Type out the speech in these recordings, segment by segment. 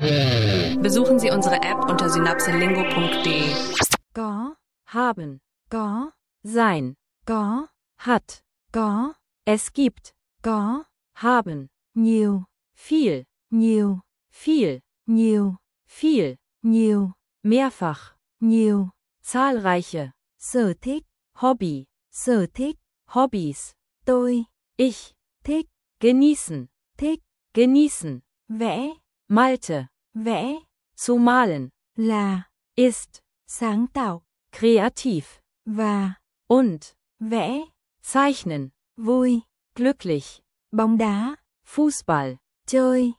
Besuchen Sie unsere App unter synapselingo.de. Có, haben, có, sein, có, hat, có, es gibt, có, haben, nhiều, viel, nhiều, nhiều, nhiều, mehrfach, nhiều, zahlreiche, sở thích, Hobby, sở thích, Hobbys, tôi, ich, thích, genießen, vẽ, Malte, vẽ, zu malen, là, ist, sáng tạo, kreativ, và, und, vẽ, zeichnen, vui, glücklich, bóng đá, Fußball, chơi,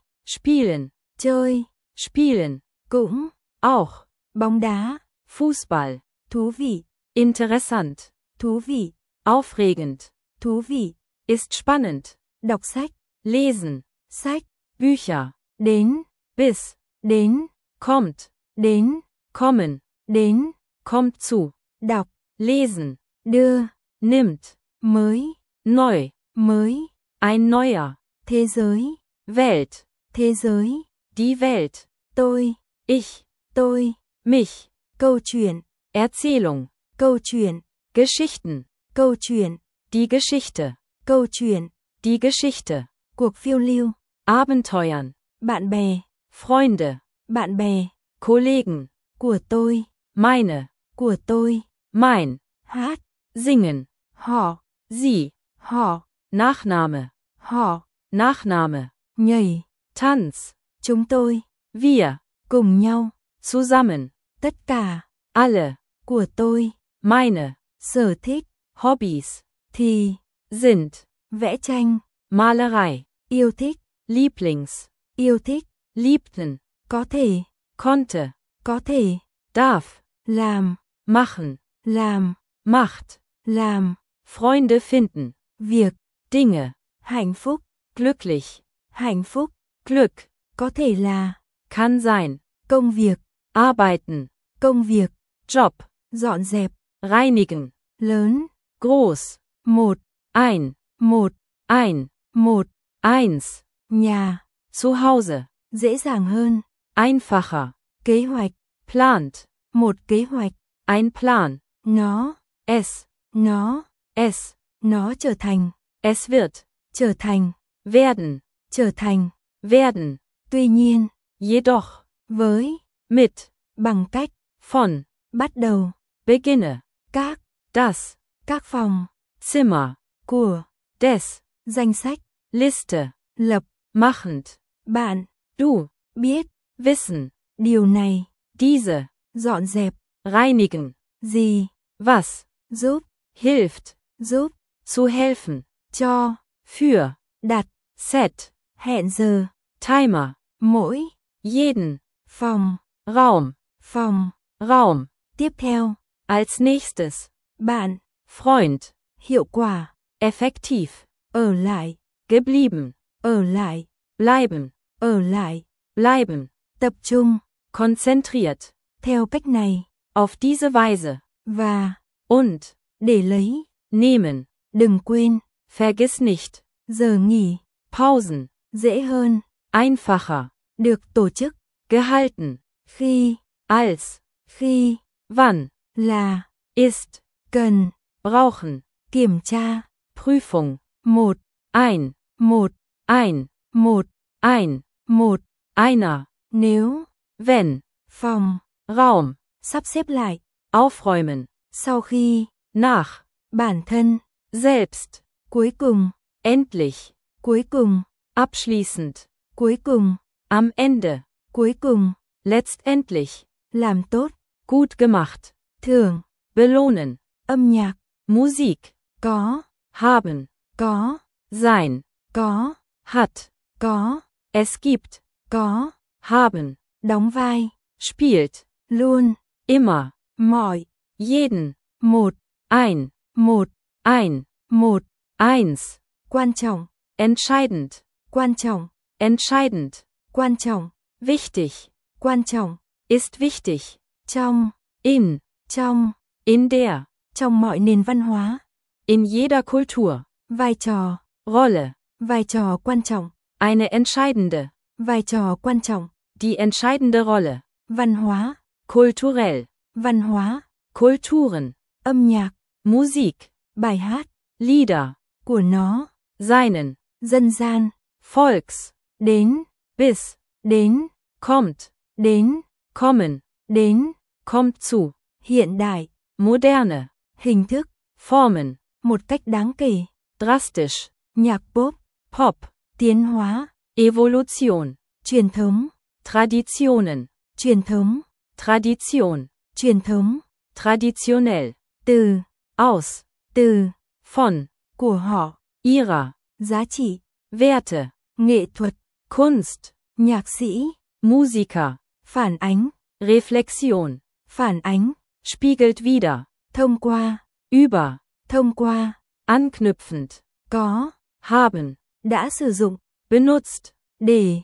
spielen, cũng, auch, bóng đá, Fußball, thú vị, interessant, thú vị, aufregend, thú vị, ist spannend, đọc sách, lesen, sách, Bücher, đến, bis, đến, kommt, đến, kommen, đến, kommt zu, đọc, lesen, đưa, nimmt, mới, neu, mới, ein neuer, thế giới, Welt, thế giới, die Welt, tôi, ich, mich, câu chuyện, Erzählung, câu chuyện, Geschichten, câu chuyện, die Geschichte, câu chuyện, die Geschichte, cuộc phiêu lưu, Abenteuern, bạn bè, Freunde, bạn bè, Kollegen, của tôi, meine, của tôi, mein, hát, singen, họ, sie, họ, Nachname, họ, Nachname, nhảy, Tanz, chúng tôi, wir, cùng nhau, zusammen, tất cả, alle, của tôi, meine, sở thích, Hobbys, thì, sind, vẽ tranh, Malerei, yêu thích, Lieblings, yêu thích, liebten, có thể, konnte, có thể, darf, làm, machen, làm, macht, làm, Freunde finden, việc, Dinge, hạnh phúc, glücklich, hạnh phúc, Glück, có thể là, kann sein, công việc, arbeiten, công việc, Job, dọn dẹp, reinigen, lớn, groß, một, ein, eins, nhà, zu Hause, dễ dàng hơn, einfacher, kế hoạch, plant, một kế hoạch, ein Plan, nó, es, nó trở thành, es wird, trở thành, werden, trở thành, werden, tuy nhiên, jedoch, với, mit, bằng cách, von, bắt đầu, beginne, các, das, các phòng, Zimmer, của, des, danh sách, Liste, lập, machend, bạn, du, biết, wissen, điều này, diese, dọn dẹp, reinigen, gì, was, giúp, hilft, giúp, zu helfen, cho, für, đặt, set, hẹn giờ, Timer, mỗi, jeden, phòng, Raum, tiếp theo, als nächstes, bạn, Freund, hiệu quả, effektiv, ở lại, geblieben, ở lại, bleiben, ở lại, bleiben, tập trung, konzentriert, theo cách này, auf diese Weise, và, und, để lấy, nehmen, đừng quên, vergiss nicht, giờ nghỉ, Pausen, dễ hơn, einfacher, được tổ chức, gehalten, khi, als, khi, wann, là, ist, cần, brauchen, kiểm tra, Prüfung, một, ein, einer, nếu, wenn, phòng, Raum, sắp xếp lại, aufräumen, sau khi, nach, bản thân, selbst, cuối cùng, endlich, cuối cùng, abschließend, cuối cùng, am Ende, cuối cùng, letztendlich, làm tốt, gut gemacht, thưởng, belohnen, âm nhạc, Musik, có, haben, có, sein, có, hat, có, es gibt, có, haben, đóng vai, spielt, luôn, immer, mọi, jeden, một, ein, eins, quan trọng, entscheidend, quan trọng, wichtig, quan trọng, ist wichtig, trong, in der, trong mọi nền văn hóa, in jeder Kultur, vai trò, Rolle, vai trò quan trọng, eine entscheidende, vai trò quan trọng, Die entscheidende Rolle. Văn hóa. Kulturell. Văn hóa. Kulturen. Âm nhạc. Musik. Bài hát. Lieder. Của nó. Seinen. Dân gian. Volks. Đến. Bis. Đến. Kommt. Đến. Kommen. Đến. Kommt zu. Hiện đại. Moderne. Hình thức. Formen. Một cách đáng kể. Drastisch. Nhạc pop. Pop. Tiến hóa. Evolution. Truyền thống. Traditionen. Truyền thống. Tradition. Truyền thống. Traditionell. Từ. Aus. Từ. Von. Của họ. Ihrer. Giá trị. Werte. Nghệ thuật. Kunst. Nhạc sĩ. Musiker. Phản ánh. Reflexion. Phản ánh. Spiegelt wider. Thông qua. Über. Thông qua. Anknüpfend. Có. Haben. Đã sử dụng. Benutzt. Để.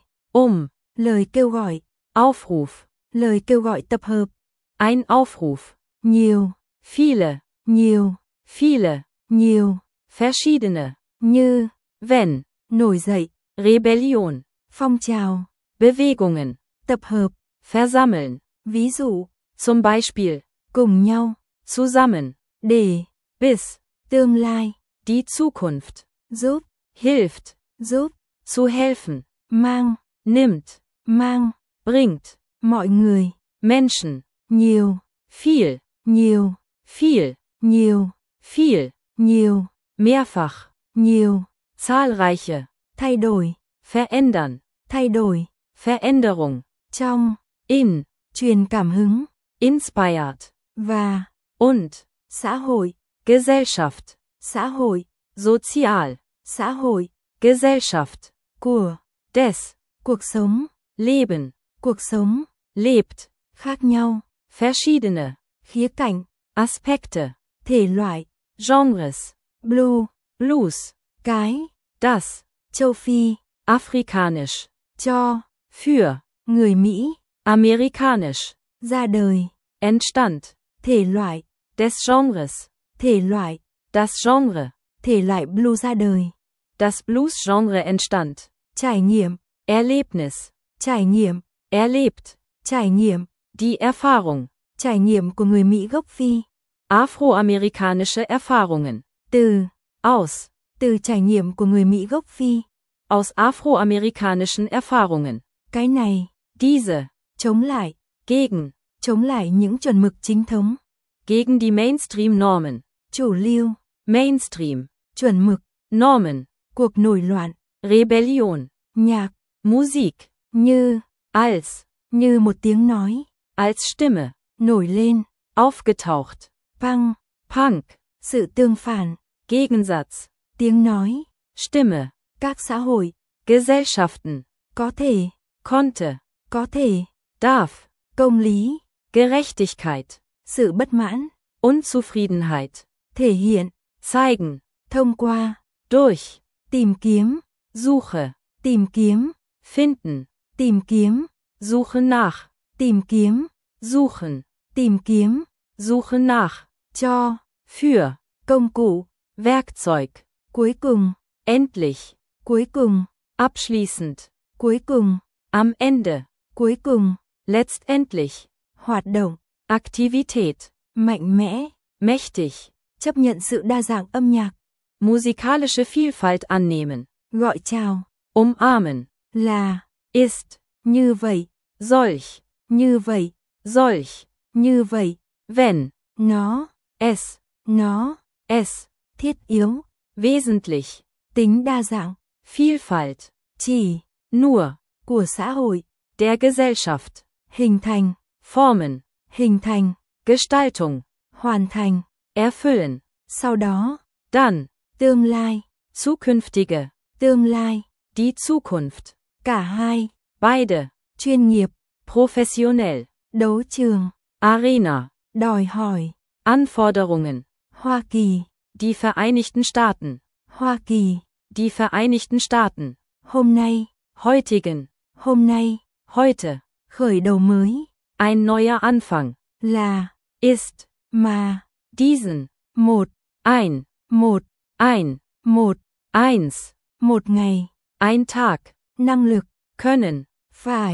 Lời kêu gọi. Aufruf. Lời kêu gọi tập hợp. Ein Aufruf. Nhiều. Viele. Nhiều. Viele. Nhiều. Verschiedene. Như. Wenn. Nổi dậy. Rebellion. Phong trào. Bewegungen. Tập hợp. Versammeln. Ví dụ. Zum Beispiel. Cùng nhau. Zusammen. Để. Bis. Tương lai. Die Zukunft. Giúp. Hilft. Giúp. Zu helfen. Mang. Nimmt. Mang. Bringt. Mọi người. Menschen. Nhiều. Viel. Nhiều. Viel. Nhiều. Viel. Nhiều. Mehrfach. Nhiều. Zahlreiche. Thay đổi. Verändern. Thay đổi. Veränderung. Trong. In. Truyền cảm hứng. Inspired. Và. Und. Xã hội. Gesellschaft. Xã hội. Sozial. Xã hội. Gesellschaft. Của. Des. Cuộc sống. Leben. Cuộc sống. Lebt. Khác nhau. Verschiedene. Khía cạnh. Aspekte. Thể loại. Genres. Blue. Blues. Cái. Das. Châu Phi. Afrikanisch. Cho. Für. Người Mỹ. Amerikanisch. Ra đời. Entstand. Thể loại. Des Genres. Thể loại. Das Genre. Thể loại blue ra đời. Das Blues-Genre entstand. Trải nghiệm. Erlebnis. Trải nghiệm. Erlebt. Trải nghiệm. Die Erfahrung. Trải nghiệm của người Mỹ gốc Phi. Afroamerikanische Erfahrungen. Từ. Aus. Từ trải nghiệm của người Mỹ gốc Phi. Aus afroamerikanischen Erfahrungen. Cái này. Diese. Chống lại. Gegen. Chống lại những chuẩn mực chính thống. Gegen die Mainstream-Normen. Chủ lưu. Mainstream. Chuẩn mực. Normen. Cuộc nổi loạn. Rebellion. Nhạc. Musik. Như. Als. Như một tiếng nói. Als Stimme. Nổi lên. Aufgetaucht. Punk. Punk. Sự tương phản. Gegensatz. Tiếng nói. Stimme. Các xã hội. Gesellschaften. Có thể. Konnte. Có thể. Darf. Công lý. Gerechtigkeit. Sự bất mãn. Unzufriedenheit. Thể hiện. Zeigen. Thông qua. Durch. Tìm kiếm. Suche. Tìm kiếm. Finden. Tìm kiếm. Suche nach. Tìm kiếm. Suchen. Tìm kiếm. Suche nach. Cho. Für. Công cụ. Werkzeug. Cuối cùng. Endlich. Cuối cùng. Abschließend. Cuối cùng. Am Ende. Cuối cùng. Letztendlich. Hoạt động. Aktivität. Mạnh mẽ. Mächtig. Chấp nhận sự đa dạng âm nhạc. Musikalische Vielfalt annehmen. Gọi chào. Umarmen. Là. Ist. Như vậy. Solch. Như vậy. Solch. Như vậy. Wenn. Nó. Es. Nó. Es. Thiết yếu. Wesentlich. Tính đa dạng. Vielfalt. Chỉ. Nur. Của xã hội. Der Gesellschaft. Hình thành. Formen. Hình thành. Gestaltung. Hoàn thành. Erfüllen. Sau đó. Dann. Tương lai. Zukünftige. Tương lai. Die Zukunft. Cả hai. Beide. Chuyên nghiệp. Professionell. Đấu trường. Arena. Đòi hỏi. Anforderungen. Hoa Kỳ. Die Vereinigten Staaten. Hoa Kỳ. Die Vereinigten Staaten. Hôm nay. Heutigen. Hôm nay. Heute. Khởi đầu mới. Ein neuer Anfang. Là. Ist. Mà. Diesen. Một. Ein. Một. Ein. Một. Eins. Một ngày. Ein Tag. Năng lực. Können. Phải.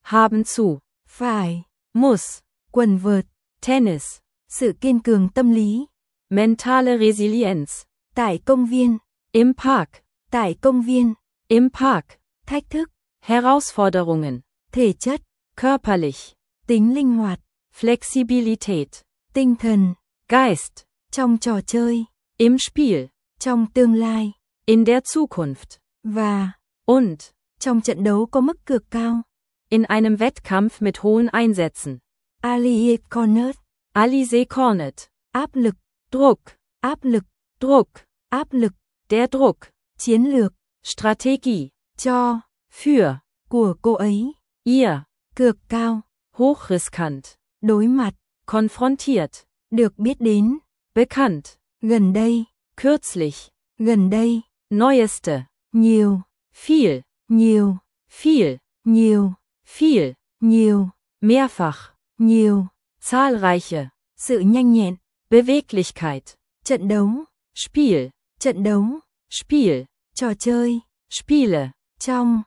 haben zu, phải, muss, quần vợt, Tennis, sự kiên cường tâm lý, mentale Resilienz, tại công viên, im Park, tại công viên, im Park, thách thức, Herausforderungen, thể chất, körperlich, tính linh hoạt, Flexibilität, tinh thần, Geist, trong trò chơi, im Spiel, trong tương lai, in der Zukunft, và und, trong trận đấu có mức cược cao. in einem Wettkampf mit hohen Einsätzen. Aliye Cornet, Alize Cornet, áp lực, Druck, áp lực, Druck, áp lực, der Druck, chiến lược, Strategie, cho, für, của cô ấy, ihr, cược cao, hochriskant, đối mặt, konfrontiert, được biết đến, bekannt, gần đây, kürzlich, gần đây, neueste, nhiều, viel, nhiều, viel, nhiều, viel, nhiều, mehrfach, nhiều, zahlreiche, sự nhanh nhẹn, Beweglichkeit, trận đấu, Spiel, trận đấu, Spiel, trò chơi, Spiele, trong,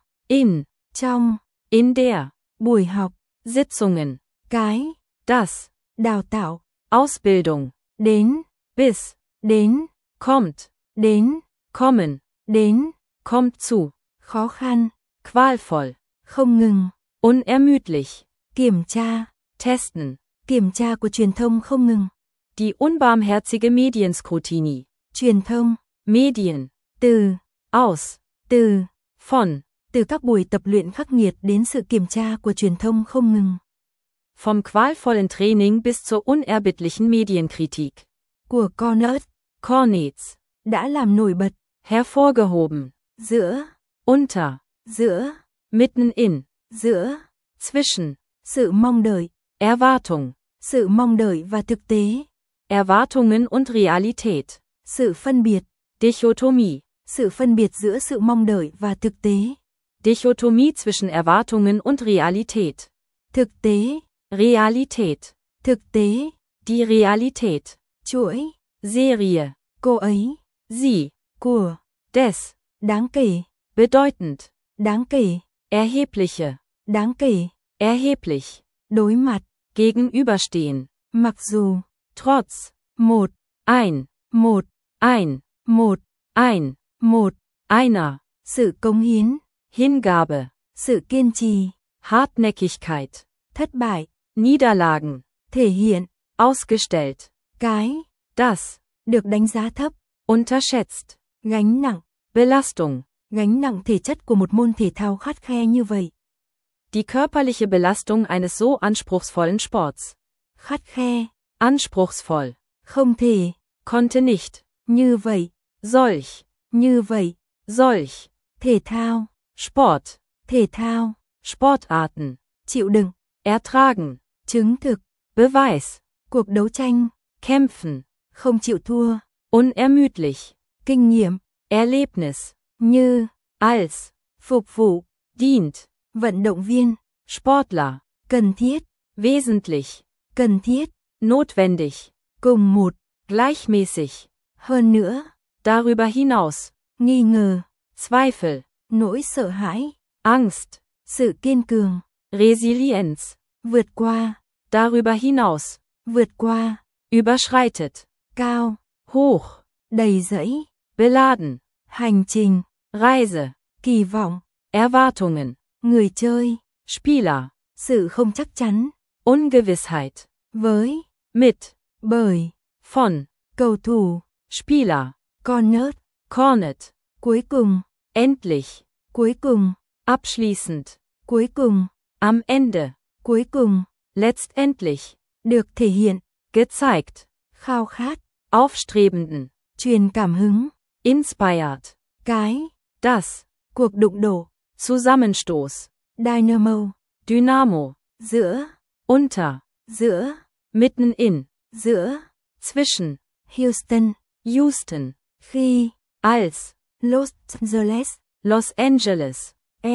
trong, in der, buổi học, Sitzungen, cái, das, đào tạo, Ausbildung, đến, bis, đến, kommt, đến, kommen, đến, kommt zu, khó khăn, qualvoll, không ngừng, unermüdlich, kiểm tra, testen, kiểm tra của truyền thông không ngừng, die unbarmherzige Medienskrutini, truyền thông, Medien, từ, aus, từ, von, từ các buổi tập luyện khắc nghiệt đến sự kiểm tra của truyền thông không ngừng, vom qualvollen Training bis zur unerbittlichen Medienkritik, của Cornet, Cornets, đã làm nổi bật, hervorgehoben, giữa, unter, giữa, mitten in, giữa, zwischen, sự mong đợi, Erwartung, sự mong đợi và thực tế, Erwartungen und Realität, sự phân biệt, Dichotomie, sự phân biệt giữa sự mong đợi và thực tế, Dichotomie zwischen Erwartungen und Realität, thực tế, Realität, thực tế, die Realität, chuỗi, Serie, cô ấy, sie, của, des, đáng kể, bedeutend, đáng kể, erhebliche, đáng kể, erheblich, đối mặt, gegenüberstehen, mặc dù, trotz, một, ein, một, ein, một, ein, một, einer, sự cống hiến, Hingabe, sự kiên trì, Hartnäckigkeit, thất bại, Niederlagen, thể hiện, ausgestellt, cái, das, được đánh giá thấp, unterschätzt, gánh nặng, Belastung, gánh nặng thể chất của một môn thể thao khắt khe như vậy, die körperliche Belastung eines so anspruchsvollen Sports, khắt khe, anspruchsvoll, không thể, konnte nicht, như vậy, solch, như vậy, solch, thể thao, Sport, thể thao, Sportarten, chịu đựng, ertragen, chứng thực, Beweis, cuộc đấu tranh, kämpfen, không chịu thua, unermüdlich, kinh nghiệm, Erlebnis, như, als, phục vụ, dient, vận động viên, Sportler, cần thiết, wesentlich, cần thiết, notwendig, cùng một, gleichmäßig, hơn nữa, darüber hinaus, nghi ngờ, Zweifel, nỗi sợ hãi, Angst, sự kiên cường, Resilienz, vượt qua, darüber hinaus, vượt qua, überschreitet, cao, hoch, đầy dẫy, beladen, hành trình, Reise, kỳ vọng, Erwartungen, người chơi, Spieler, sự không chắc chắn, Ungewissheit, với, mit, bởi, von, cầu thủ, Spieler, Cornet, Cornet, cuối cùng, endlich, cuối cùng, abschließend, cuối cùng, am Ende, cuối cùng, letztendlich, được thể hiện, gezeigt, khao khát, aufstrebenden, truyền cảm hứng, inspired, cái, das, cuộc đụng độ, Zusammenstoß, dynamo, Dynamo, giữa, unter, giữa, mitten in, giữa, zwischen, Houston, Houston, khi, als, Los Angeles, Los Angeles,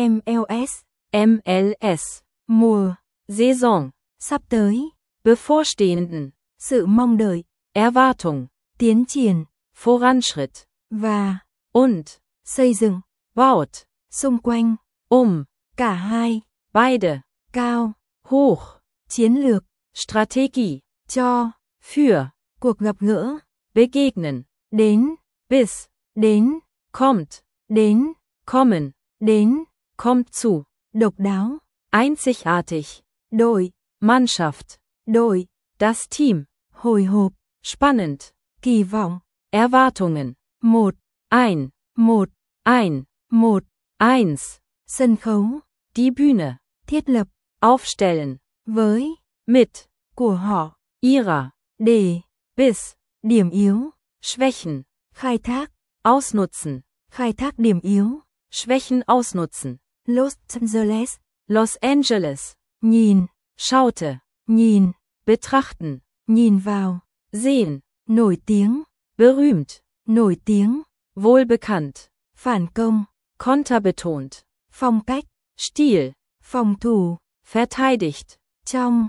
MLS, MLS, mùa, Saison, sắp tới, bevorstehenden, sự mong đợi, Erwartung, tiến triển, Voranschritt, và, und, xây dựng, baut, xung quanh, um, cả hai, beide, cao, hoch, chiến lược, Strategie, cho, für, cuộc gặp gỡ, begegnen, đến, bis, đến, kommt, đến, kommen, đến, kommt zu, độc đáo, einzigartig, đội, Mannschaft, đội, das Team, hồi hộp, spannend, kỳ vọng, Erwartungen, một, ein, một, một, eins, sân khấu, die Bühne, thiết lập, aufstellen, với, mit, của họ, ihrer, để, bis, điểm yếu, schwächen, khai thác, ausnutzen, khai thác điểm yếu, Schwächen ausnutzen, Los Angeles, Los Angeles, nhìn, schaute, nhìn, betrachten, nhìn vào, sehen, nổi tiếng, berühmt, nổi tiếng, wohlbekannt, phản công, konterbetont, phong cách, Stil, phòng thủ, verteidigt, trong,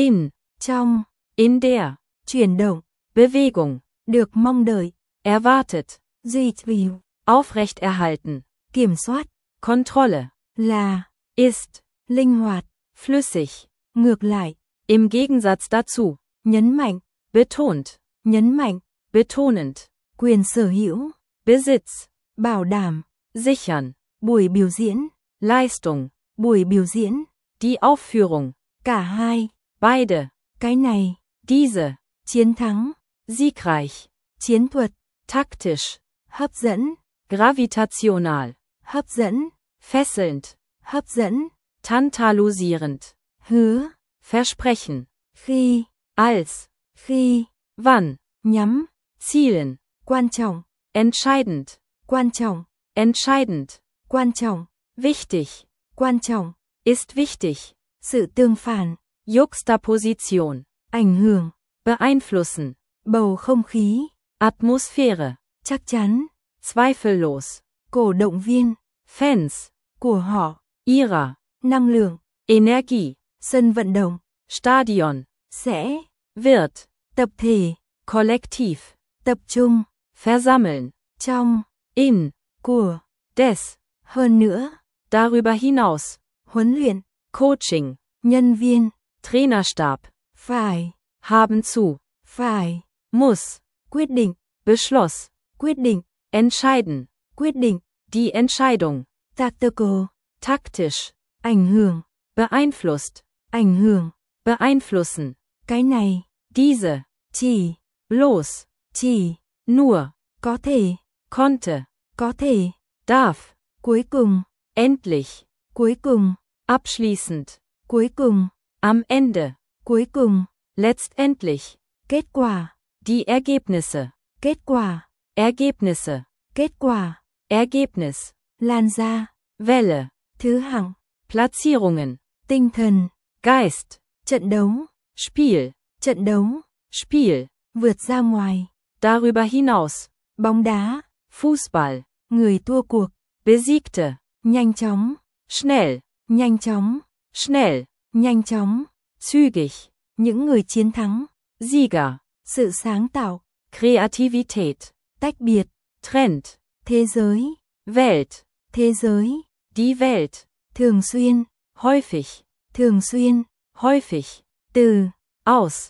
trong, in der, chuyển động, Bewegung, được mong đợi, erwartet, duy trì, aufrechterhalten, kiểm soát, Kontrolle, là, ist, linh hoạt, flüssig, ngược lại, im Gegensatz dazu, nhấn mạnh, betont, nhấn mạnh, betonend, quyền sở hữu, Besitz, bảo đảm, sichern, buổi biểu diễn, Leistung, buổi biểu diễn, die Aufführung, cả hai, beide, cái này, diese, chiến thắng, siegreich, chiến thuật, taktisch, hấp dẫn, gravitational, hấp dẫn, fesselnd, hấp dẫn, tantalisierend, hứa, versprechen, khi, als, khi, wann, nhắm, zielen, quan trọng, entscheidend, quan trọng, entscheidend, quan trọng, wichtig, quan trọng, ist wichtig, sự tương phản, Juxtaposition, ảnh hưởng, beeinflussen, bầu không khí, Atmosphäre, chắc chắn, zweifellos, cổ động viên, Fans, của họ, ihrer, năng lượng, Energie, sân vận động, Stadion, sẽ, wird, tập thể, kollektiv, tập trung, versammeln, trong, in, của, des, hơn nữa, darüber hinaus, huấn luyện, Coaching, nhân viên, Trainerstab, phải, haben zu, phải, muss, quyết định, Beschloss, quyết định, entscheiden, quyết định, die Entscheidung, tactical, taktisch, ảnh hưởng, beeinflusst, ảnh hưởng, beeinflussen, cái này, diese, chỉ, bloß, chỉ, nur, có thể, konnte, có thể, darf, cuối cùng, endlich, cuối cùng, abschließend, cuối cùng, am Ende, cuối cùng, letztendlich, kết quả, die Ergebnisse, kết quả, Ergebnisse, kết quả, Ergebnis, lan ra, Welle, thứ hạng, Platzierungen, tinh thần, Geist, trận đấu, Spiel, trận đấu, Spiel, vượt ra ngoài, darüber hinaus, bóng đá, Fußball, người thua cuộc, besiegte, nhanh chóng, schnell, nhanh chóng, schnell, nhanh chóng, zügig, những người chiến thắng, Sieger, sự sáng tạo, Kreativität, tách biệt, Trend, thế giới, Welt, thế giới, die Welt, thường xuyên, häufig, thường xuyên, häufig, từ, aus,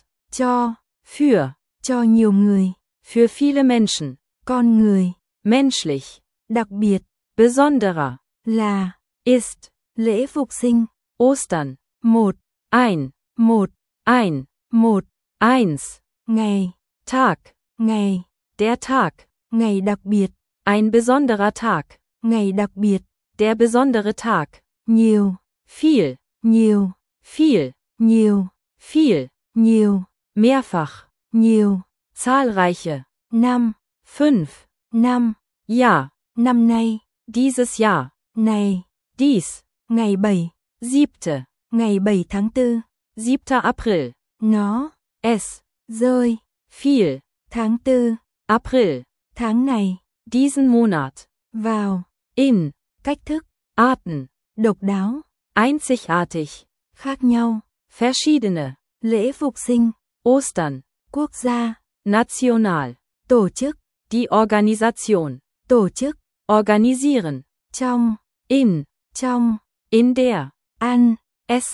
cho für nhiều người, viele Menschen, con người, menschlich, đặc biệt, besonderer, là, ist, lễ phục sinh, Ostern, một, ein, một, ein, một, eins, ngày, Tag, ngày, der Tag, ngày đặc biệt, ein besonderer Tag, ngày đặc biệt, der besondere Tag, nhiều, viel, nhiều, viel, nhiều, viel, nhiều, mehrfach, nhiều, zahlreiche, 5, 5, năm, ja, năm nay, dieses Jahr, này, dies, ngày 7, siebte, ngày 7 tháng 4, 7. April, nó, es, rơi, fiel, tháng 4, April, tháng này, diesen Monat, vào, in, cách thức, Arten, độc đáo, einzigartig, khác nhau, verschiedene, lễ phục sinh, Ostern, quốc gia, national, tổ chức, die Organisation, tổ chức, organisieren, trong, in trong, der, ăn, essen,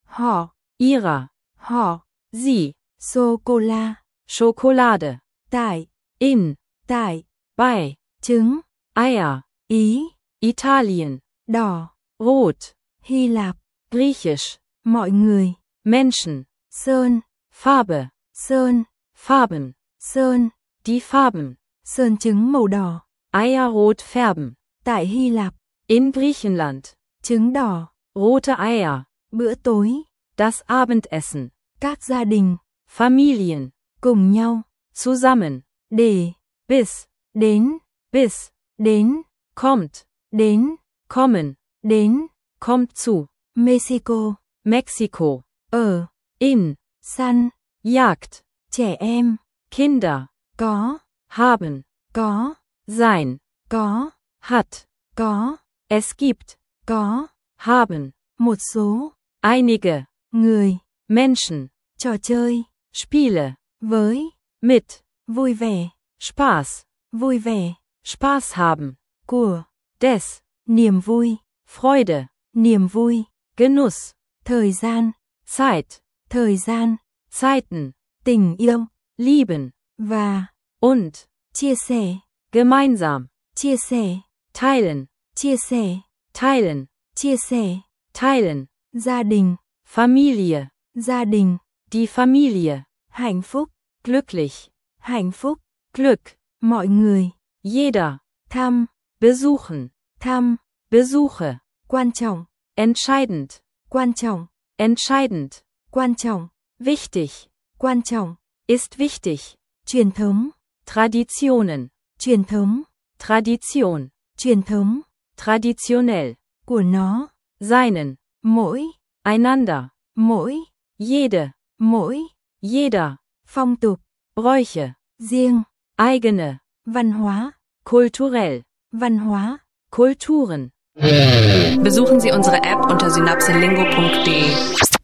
họ, ihrer, họ, sie, sô-cô-la, Schokolade, tại, in, tại, bei, trứng, Eier, Ý, Italien, đỏ, rot, Hy Lạp, griechisch, mọi người, Menschen, sơn, Farbe, sơn, Farben, sơn, die Farben, sơn trứng màu đỏ, Eier rot färben, tại Hy Lạp, in Griechenland, trứng đỏ, rote Eier, bữa tối, das Abendessen, các gia đình, Familien, cùng nhau, zusammen, để, bis, đến, bis, đến, kommt, đến, kommen, đến, kommt zu, Mexico, Mexiko, ở, in, săn, Jagd, trẻ em, Kinder, có, haben, có, sein, có, hat, có, es gibt, có, haben, một số, einige, người, Menschen, trò chơi, Spiele, với, mit, vui vẻ, Spaß, vui vẻ, Spaß haben, của, des, niềm vui, Freude, niềm vui, Genuss, thời gian, Zeit, thời gian, Zeiten, tình yêu, lieben, và, und, chia sẻ, gemeinsam, chia sẻ, teilen, chia sẻ, teilen, chia sẻ, teilen, gia đình, Familie, gia đình, die Familie, hạnh phúc, glücklich, hạnh phúc, Glück, mọi người, jeder, thăm, besuchen, thăm, Besuche, quan trọng, entscheidend, quan trọng, entscheidend, quan trọng, wichtig, quan trọng, ist wichtig, truyền thống, Traditionen, truyền thống, Tradition, truyền thống, traditionell, của nó, seinen, mỗi, einander, mỗi, jede, mỗi, jeder, phong tục, Bräuche, riêng, eigene, văn hóa, kulturell, văn hóa. Kulturen. Besuchen Sie unsere App unter synapselingo.de.